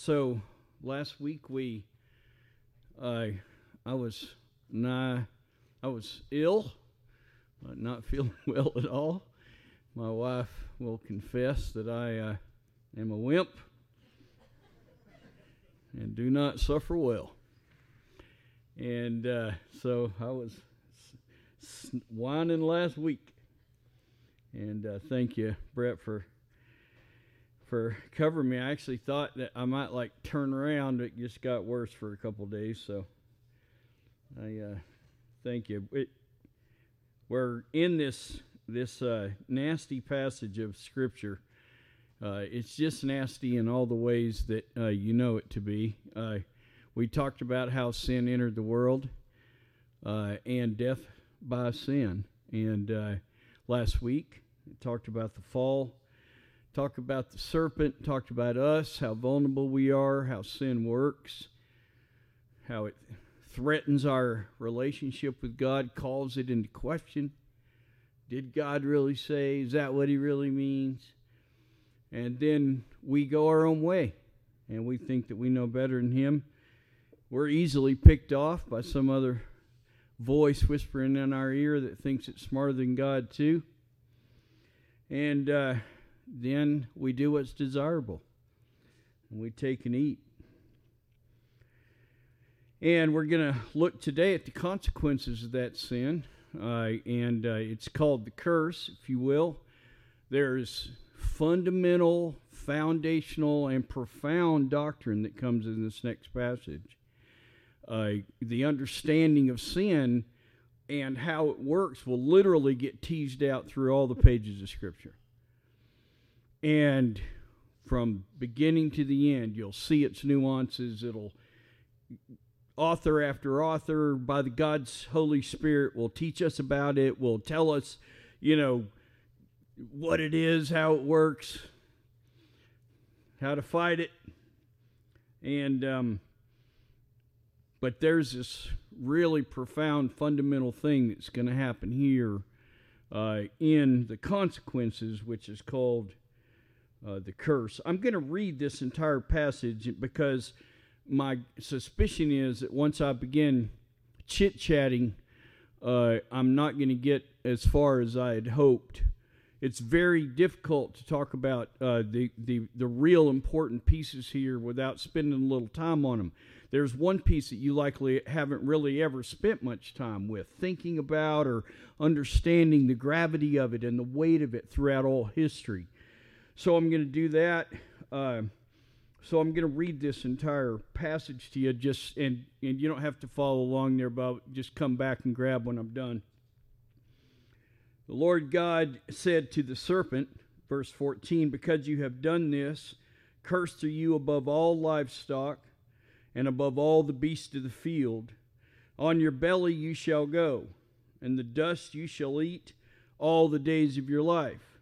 So last week I was ill, not feeling well at all. My wife will confess that I am a wimp and do not suffer well. And so I was whining last week. And thank you, Brett, for covering me. I actually thought that I might turn around. It just got worse for a couple of days, so I thank you. We're in this nasty passage of Scripture. It's just nasty in all the ways that you know it to be. We talked about how sin entered the world and death by sin. And last week, we talked about the fall, talked about the serpent, talked about us, how vulnerable we are, how sin works, how it threatens our relationship with God, calls it into question. Did God really say? Is that what he really means? And then we go our own way, and we think that we know better than him. We're easily picked off by some other voice whispering in our ear that thinks it's smarter than God too. And then we do what's desirable, and we take and eat. And we're going to look today at the consequences of that sin, and it's called the curse, if you will. There's fundamental, foundational, and profound doctrine that comes in this next passage. The understanding of sin and how it works will literally get teased out through all the pages of Scripture. And from beginning to the end, you'll see its nuances. It'll, author after author, by the God's Holy Spirit, will teach us about it, will tell us, what it is, how it works, how to fight it. And but there's this really profound fundamental thing that's going to happen here in the consequences, which is called the curse. I'm going to read this entire passage because my suspicion is that once I begin chit-chatting, I'm not going to get as far as I had hoped. It's very difficult to talk about the real important pieces here without spending a little time on them. There's one piece that you likely haven't really ever spent much time with, thinking about or understanding the gravity of it and the weight of it throughout all history. So I'm going to do that. So I'm going to read this entire passage to you, and you don't have to follow along there, but just come back and grab when I'm done. The Lord God said to the serpent, verse 14, because you have done this, cursed are you above all livestock and above all the beasts of the field. On your belly you shall go, and the dust you shall eat all the days of your life.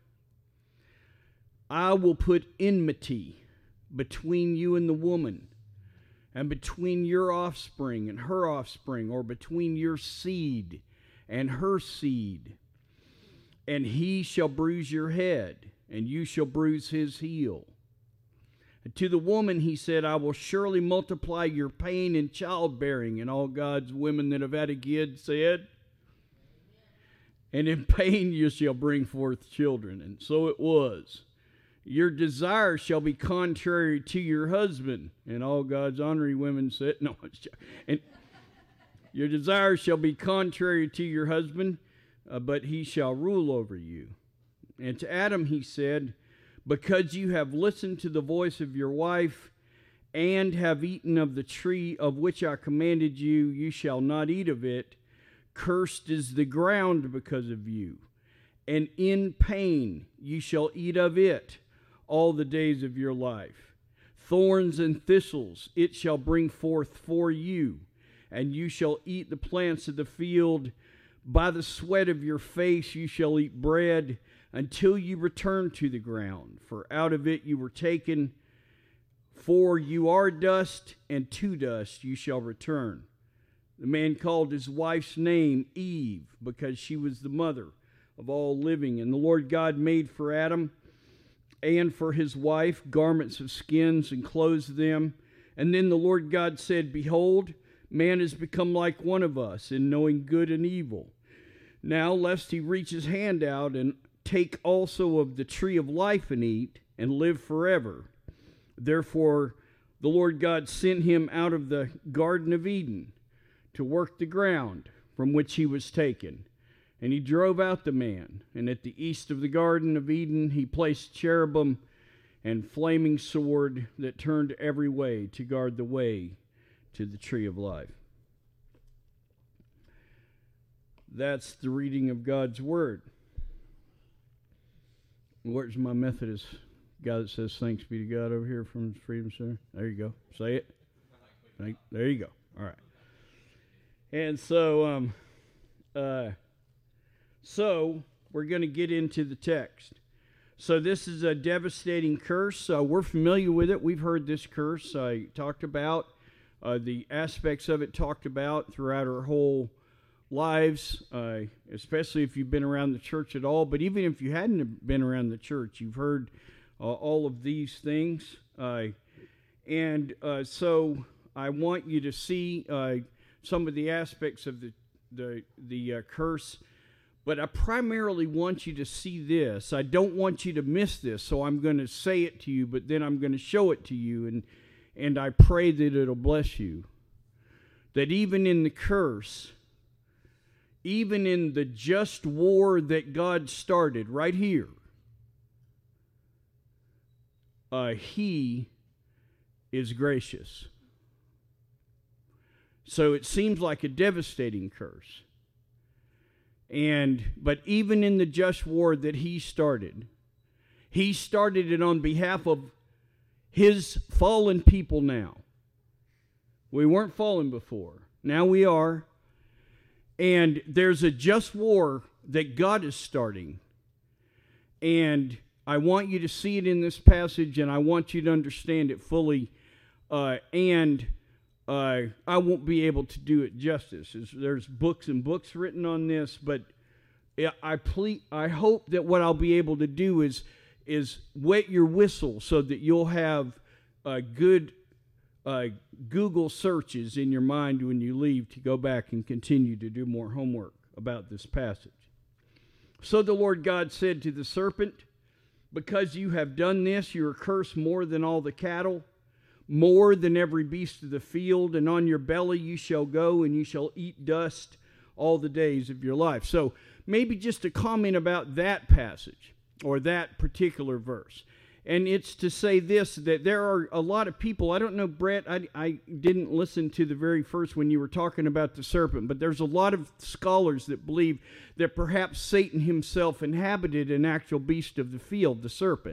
I will put enmity between you and the woman, and between your offspring and her offspring, or between your seed and her seed. And he shall bruise your head, and you shall bruise his heel. And to the woman he said, I will surely multiply your pain in childbearing. And all God's women that have had a kid said, and in pain you shall bring forth children. And so it was. Your desire shall be contrary to your husband. And all God's honoring women said, no, and your desire shall be contrary to your husband, but he shall rule over you. And to Adam he said, because you have listened to the voice of your wife, and have eaten of the tree of which I commanded you, you shall not eat of it. Cursed is the ground because of you, and in pain you shall eat of it all the days of your life. Thorns and thistles it shall bring forth for you, and you shall eat the plants of the field. By the sweat of your face you shall eat bread until you return to the ground. For out of it you were taken, for you are dust, and to dust you shall return. The man called his wife's name Eve, because she was the mother of all living. And the Lord God made for Adam and for his wife garments of skins, and clothed them. And then the Lord God said, Behold, man has become like one of us in knowing good and evil. Now, lest he reach his hand out and take also of the tree of life and eat, and live forever. Therefore, the Lord God sent him out of the Garden of Eden to work the ground from which he was taken. And he drove out the man, and at the east of the Garden of Eden he placed cherubim and flaming sword that turned every way to guard the way to the tree of life. That's the reading of God's Word. Where's my Methodist guy that says thanks be to God over here from Freedom Center? There you go. Say it. There you go. All right. And so, we're going to get into the text. So this is a devastating curse. We're familiar with it. We've heard this curse talked about, the aspects of it talked about throughout our whole lives, especially if you've been around the church at all. But even if you hadn't been around the church, you've heard all of these things. So I want you to see some of the aspects of the curse. But I primarily want you to see this. I don't want you to miss this, so I'm going to say it to you, but then I'm going to show it to you, and I pray that it'll bless you. That even in the curse, even in the just war that God started right here, He is gracious. So it seems like a devastating curse. But even in the just war that He started it on behalf of His fallen people now. We weren't fallen before. Now we are. And there's a just war that God is starting. And I want you to see it in this passage, and I want you to understand it fully. I won't be able to do it justice. There's books and books written on this, but I hope that what I'll be able to do is wet your whistle so that you'll have good Google searches in your mind when you leave to go back and continue to do more homework about this passage. So the Lord God said to the serpent, Because you have done this, you are cursed more than all the cattle, more than every beast of the field, and on your belly you shall go, and you shall eat dust all the days of your life. So maybe just a comment about that passage, or that particular verse. And it's to say this, that there are a lot of people, I don't know, Brett, I didn't listen to the very first when you were talking about the serpent, but there's a lot of scholars that believe that perhaps Satan himself inhabited an actual beast of the field, the serpent.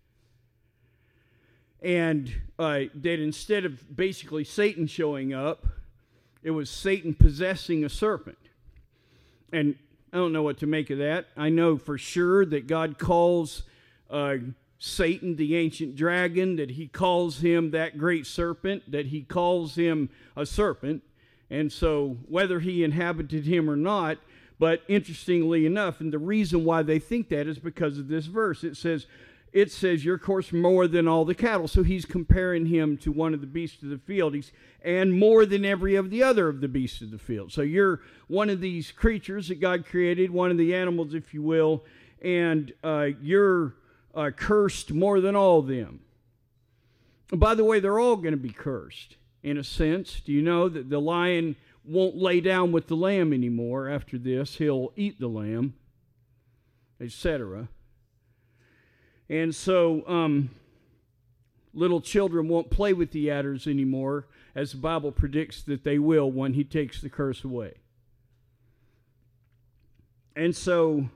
And that instead of basically Satan showing up, it was Satan possessing a serpent. And I don't know what to make of that. I know for sure that God calls Satan the ancient dragon, that He calls him that great serpent, that He calls him a serpent. And so whether He inhabited him or not, but interestingly enough, and the reason why they think that is because of this verse. It says, you're, of course, more than all the cattle. So He's comparing him to one of the beasts of the field. And more than every of the other of the beasts of the field. So you're one of these creatures that God created, one of the animals, if you will, and you're cursed more than all of them. By the way, they're all going to be cursed, in a sense. Do you know that the lion won't lay down with the lamb anymore after this? He'll eat the lamb, etc. And so little children won't play with the adders anymore, as the Bible predicts that they will when He takes the curse away. And so,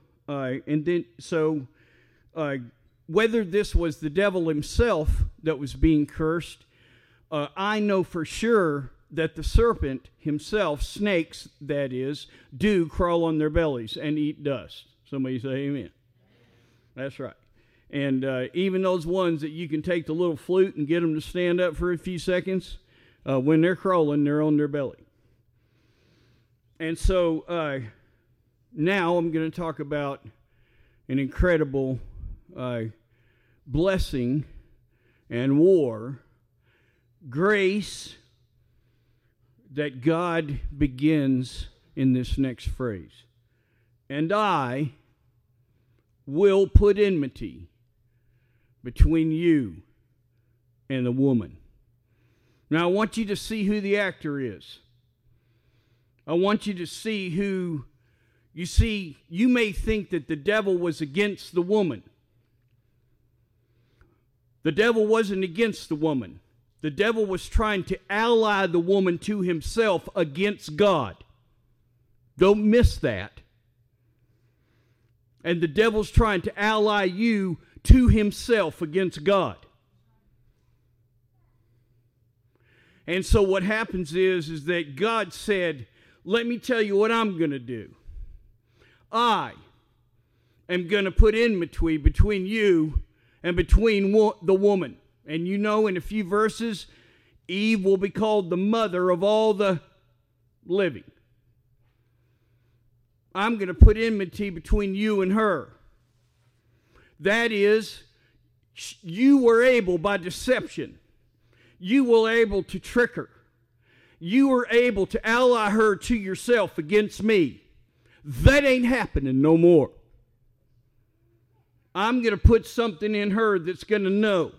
whether this was the devil himself that was being cursed, I know for sure that the serpent himself, snakes that is, do crawl on their bellies and eat dust. Somebody say amen. That's right. And even those ones that you can take the little flute and get them to stand up for a few seconds, when they're crawling, they're on their belly. And so now I'm going to talk about an incredible blessing and war, grace that God begins in this next phrase. And I will put enmity between you and the woman. Now, I want you to see who the actor is. I want you to see who, you see, you may think that the devil was against the woman. The devil wasn't against the woman. The devil was trying to ally the woman to himself against God. Don't miss that. And the devil's trying to ally you to himself against God. And so what happens is that God said, let me tell you what I'm going to do. I am going to put enmity between you and between the woman. And you know, in a few verses, Eve will be called the mother of all the living. I'm going to put enmity between you and her. That is, you were able by deception. You were able to trick her. You were able to ally her to yourself against me. That ain't happening no more. I'm going to put something in her that's going to know.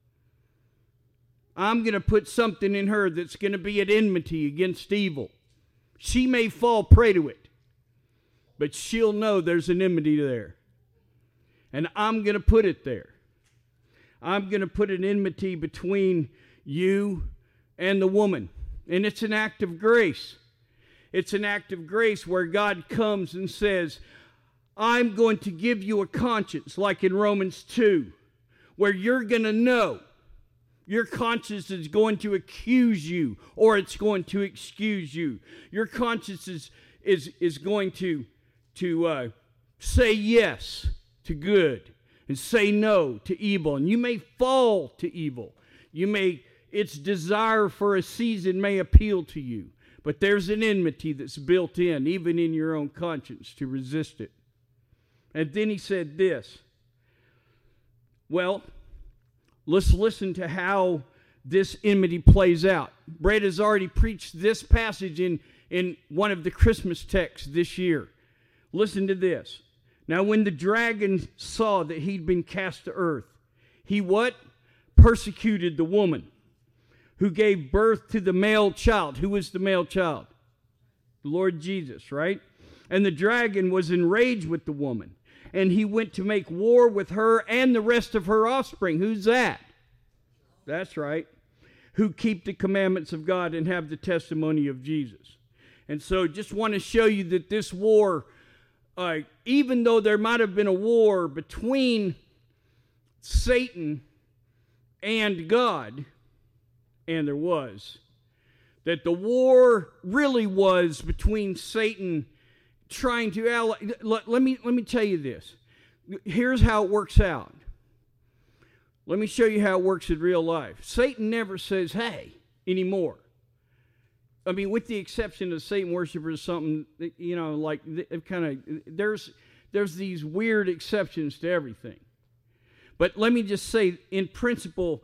I'm going to put something in her that's going to be at enmity against evil. She may fall prey to it, but she'll know there's an enmity there. And I'm going to put it there. I'm going to put an enmity between you and the woman. And it's an act of grace. It's an act of grace where God comes and says, I'm going to give you a conscience, like in Romans 2, where you're going to know. Your conscience is going to accuse you, or it's going to excuse you. Your conscience is going to say yes to good and say no to evil. And you may fall to evil. Its desire for a season may appeal to you. But there's an enmity that's built in, even in your own conscience, to resist it. And then he said this. Well, let's listen to how this enmity plays out. Brett has already preached this passage in one of the Christmas texts this year. Listen to this. Now, when the dragon saw that he'd been cast to earth, he what? Persecuted the woman who gave birth to the male child. Who was the male child? The Lord Jesus, right? And the dragon was enraged with the woman, and he went to make war with her and the rest of her offspring. Who's that? That's right. Who keep the commandments of God and have the testimony of Jesus. And so just want to show you that this war, even though there might have been a war between Satan and God, and there was, that the war really was between Satan trying to ally. Let me tell you this. Here's how it works out. Let me show you how it works in real life. Satan never says, hey, anymore. I mean, with the exception of Satan worshipers, something, you know, like kind of, there's these weird exceptions to everything. But let me just say, in principle,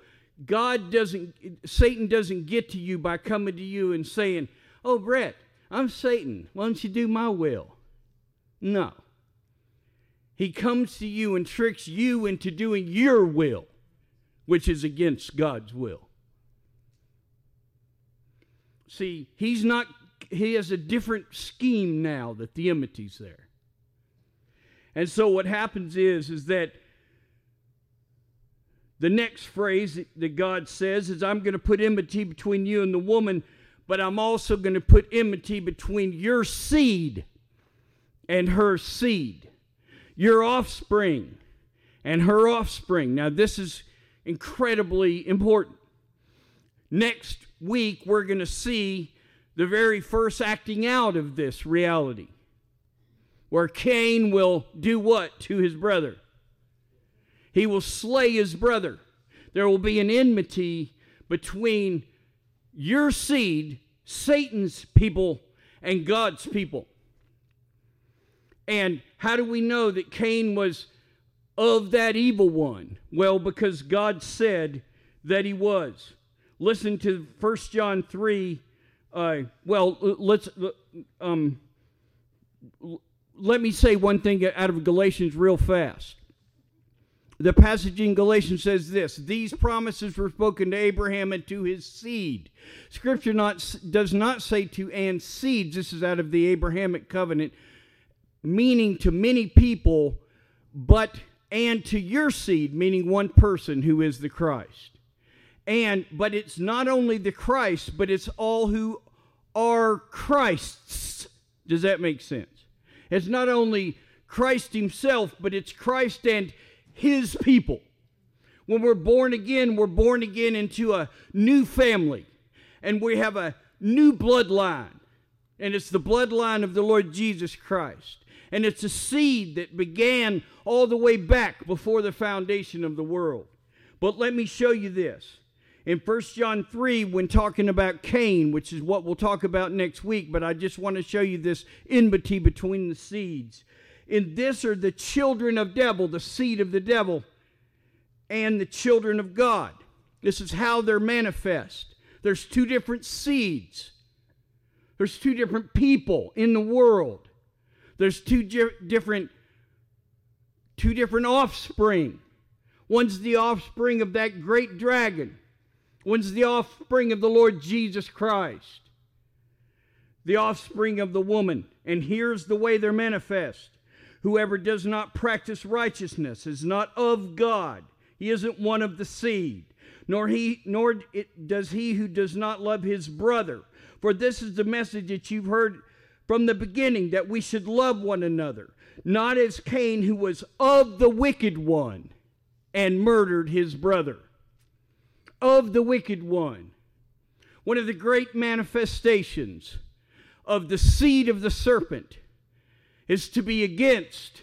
Satan doesn't get to you by coming to you and saying, oh, Brett, I'm Satan. Why don't you do my will? No. He comes to you and tricks you into doing your will, which is against God's will. See, he has a different scheme now that the enmity's there. And so what happens is that the next phrase that God says is, I'm going to put enmity between you and the woman, but I'm also going to put enmity between your seed and her seed, your offspring and her offspring. Now, this is incredibly important. Next week, we're going to see the very first acting out of this reality, where Cain will do what to his brother? He will slay his brother. There will be an enmity between your seed, Satan's people, and God's people. And how do we know that Cain was of that evil one? Well, because God said that he was. Listen to 1 John 3. Let me say one thing out of Galatians real fast. The passage in Galatians says this: these promises were spoken to Abraham and to his seed. Scripture does not say to and seeds. This is out of the Abrahamic covenant, meaning to many people, but and to your seed, meaning one person who is the Christ. But it's not only the Christ, but it's all who are Christ's. Does that make sense? It's not only Christ himself, but it's Christ and his people. When we're born again into a new family. And we have a new bloodline. And it's the bloodline of the Lord Jesus Christ. And it's a seed that began all the way back before the foundation of the world. But let me show you this. In 1 John 3, when talking about Cain, which is what we'll talk about next week, but I just want to show you this enmity between the seeds. In this are the children of devil, the seed of the devil, and the children of God. This is how they're manifest. There's two different seeds. There's two different people in the world. There's two different offspring. One's the offspring of that great dragon. One's the offspring of the Lord Jesus Christ. The offspring of the woman. And here's the way they're manifest. Whoever does not practice righteousness is not of God. He isn't one of the seed. Nor does he who does not love his brother. For this is the message that you've heard from the beginning, that we should love one another. Not as Cain, who was of the wicked one and murdered his brother. Of the wicked one. One of the great manifestations of the seed of the serpent is to be against,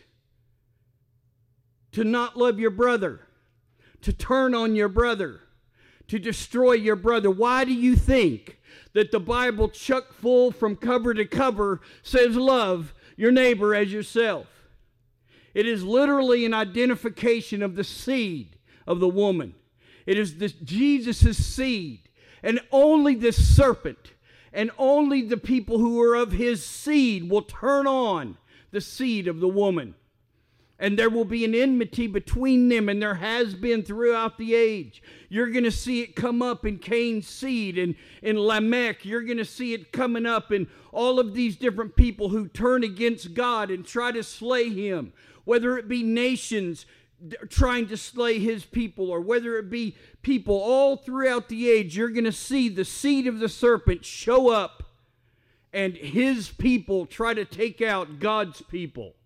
to not love your brother, to turn on your brother, to destroy your brother. Why do you think that the Bible, chock full from cover to cover, says love your neighbor as yourself? It is literally an identification of the seed of the woman. It is Jesus' seed, and only the serpent and only the people who are of his seed will turn on the seed of the woman. And there will be an enmity between them, and there has been throughout the age. You're going to see it come up in Cain's seed, and in Lamech. You're going to see it coming up in all of these different people who turn against God and try to slay him. Whether it be nations trying to slay his people, or whether it be people all throughout the age, you're going to see the seed of the serpent show up, and his people try to take out God's people.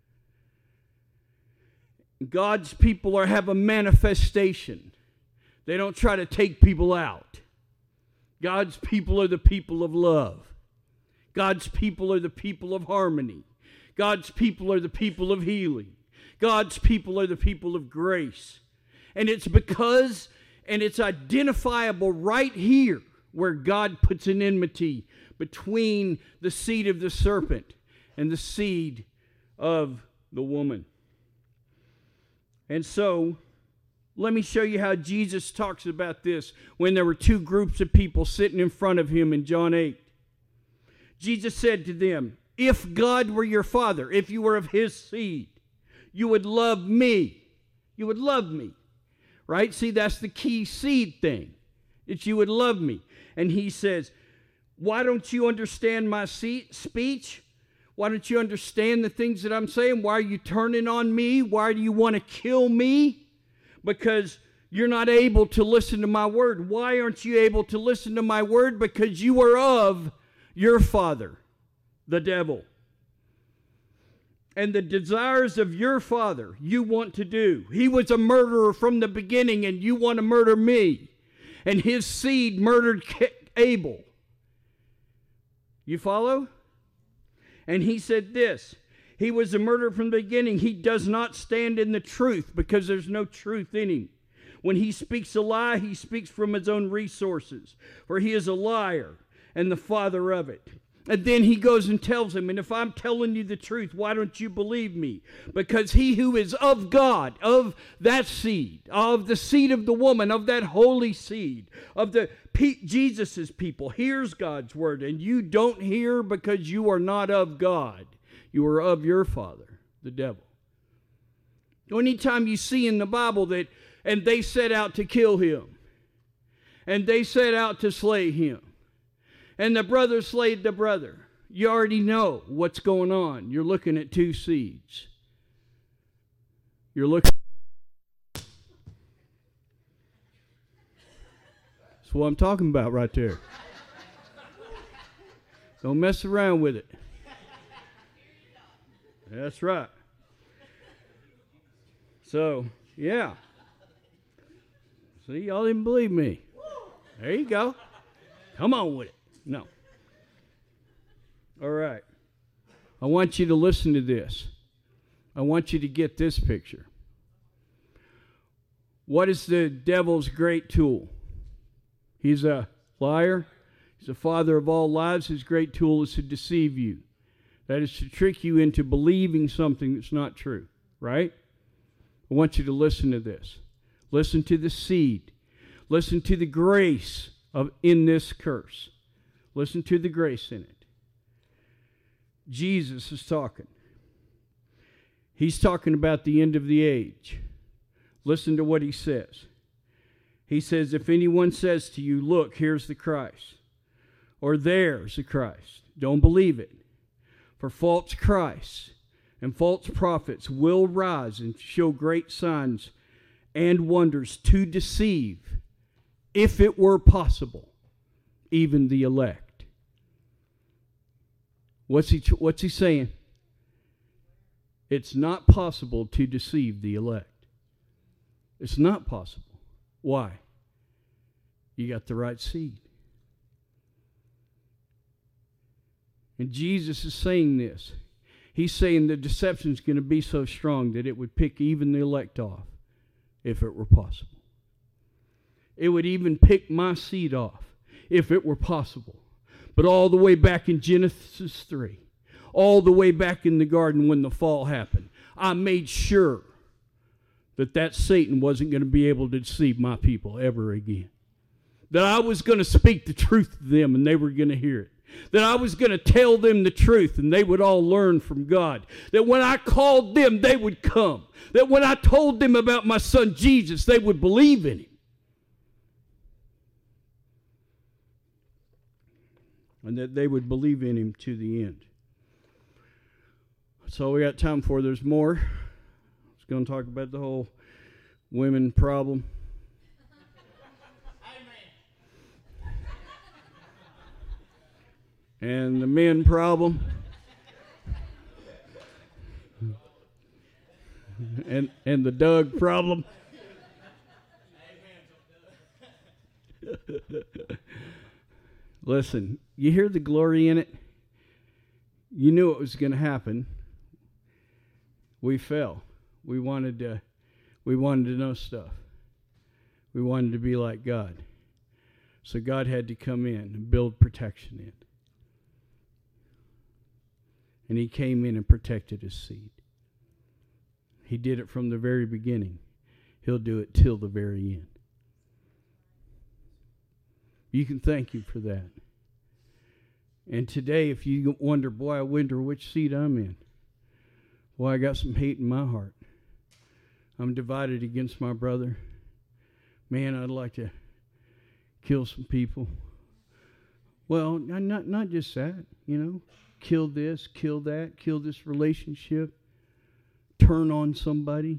God's people have a manifestation. They don't try to take people out. God's people are the people of love. God's people are the people of harmony. God's people are the people of healing. God's people are the people of grace. And it's because, and it's identifiable right here, where God puts an enmity between the seed of the serpent and the seed of the woman. And so, let me show you how Jesus talks about this when there were two groups of people sitting in front of him in John 8. Jesus said to them, if God were your father, if you were of his seed, you would love me. You would love me. Right? See, that's the key seed thing. That you would love me. And he says, why don't you understand my speech? Why don't you understand the things that I'm saying? Why are you turning on me? Why do you want to kill me? Because you're not able to listen to my word. Why aren't you able to listen to my word? Because you are of your father, the devil. And the desires of your father you want to do. He was a murderer from the beginning, and you want to murder me. And his seed murdered Abel. You follow? And he said this, he was a murderer from the beginning. He does not stand in the truth because there's no truth in him. When he speaks a lie, he speaks from his own resources, for he is a liar and the father of it. And then he goes and tells him, and if I'm telling you the truth, why don't you believe me? Because he who is of God, of that seed, of the seed of the woman, of that holy seed, of the Jesus' people, hears God's word, and you don't hear because you are not of God. You are of your father, the devil. Anytime you see in the Bible that, and they set out to kill him, and they set out to slay him, and the brother slayed the brother, you already know what's going on. You're looking at two seeds. You're looking. That's what I'm talking about right there. Don't mess around with it. That's right. So, yeah. See, y'all didn't believe me. There you go. Come on with it. No. All right. I want you to listen to this. I want you to get this picture. What is the devil's great tool? He's a liar. He's the father of all lies. His great tool is to deceive you. That is to trick you into believing something that's not true, right? I want you to listen to this. Listen to the seed. Listen to the grace in this curse. Listen to the grace in it. Jesus is talking. He's talking about the end of the age. Listen to what he says. He says, if anyone says to you, look, here's the Christ, or there's the Christ, don't believe it. For false Christs and false prophets will rise and show great signs and wonders to deceive, if it were possible, even the elect. What's he saying? It's not possible to deceive the elect. It's not possible. Why? You got the right seed. And Jesus is saying this. He's saying the deception is going to be so strong that it would pick even the elect off if it were possible. It would even pick my seed off if it were possible. But all the way back in Genesis 3, all the way back in the garden when the fall happened, I made sure that Satan wasn't going to be able to deceive my people ever again. That I was going to speak the truth to them and they were going to hear it. That I was going to tell them the truth and they would all learn from God. That when I called them, they would come. That when I told them about my son Jesus, they would believe in him. And that they would believe in him to the end. That's all we got time for. There's more. I was going to talk about the whole women problem. And the men problem. And the Doug problem. Listen, you hear the glory in it? You knew it was going to happen. We fell. We wanted to know stuff. We wanted to be like God. So God had to come in and build protection in. And he came in and protected his seed. He did it from the very beginning. He'll do it till the very end. You can thank him for that. And today, if you wonder, boy, I wonder which seed I'm in. Boy, I got some hate in my heart. I'm divided against my brother. Man, I'd like to kill some people. Well, not just that, you know. Kill this, kill that, kill this relationship. Turn on somebody.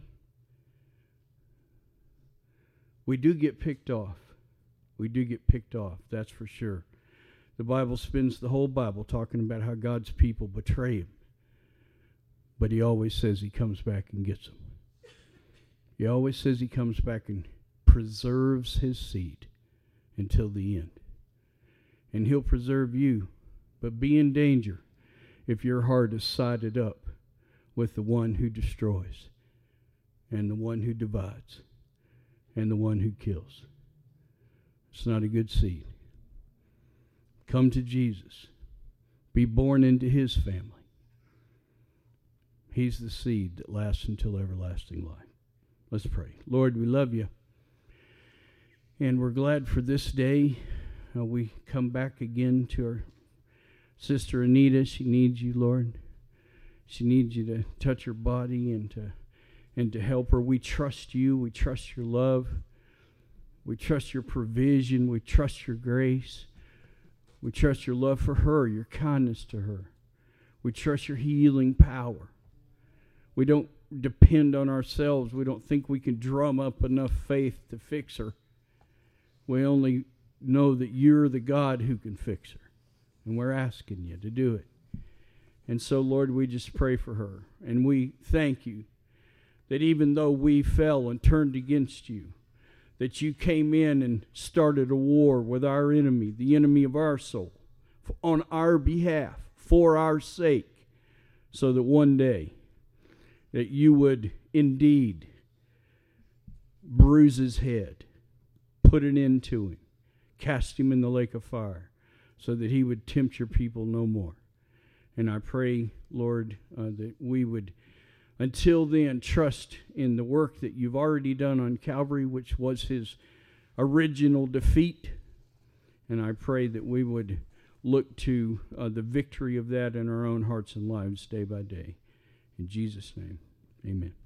We do get picked off. We do get picked off, that's for sure. The Bible spends the whole Bible talking about how God's people betray him. But he always says he comes back and gets them. He always says he comes back and preserves his seed until the end. And he'll preserve you, but be in danger if your heart is sided up with the one who destroys and the one who divides and the one who kills. It's not a good seed. Come to Jesus. be born into his family. He's the seed that lasts until everlasting life. Let's pray. Lord, we love you. And we're glad for this day. We come back again to our sister Anita. She needs you, Lord. She needs you to touch her body and to help her. We trust you. We trust your love. We trust your provision. We trust your grace. We trust your love for her, your kindness to her. We trust your healing power. We don't depend on ourselves. We don't think we can drum up enough faith to fix her. We only know that you're the God who can fix her. And we're asking you to do it. And so, Lord, we just pray for her. And we thank you that even though we fell and turned against you, that you came in and started a war with our enemy, the enemy of our soul, on our behalf, for our sake, so that one day that you would indeed bruise his head, put an end to him, cast him in the lake of fire, so that he would tempt your people no more. And I pray, Lord, that we would, until then, trust in the work that you've already done on Calvary, which was his original defeat. And I pray that we would look to the victory of that in our own hearts and lives day by day. In Jesus' name, amen.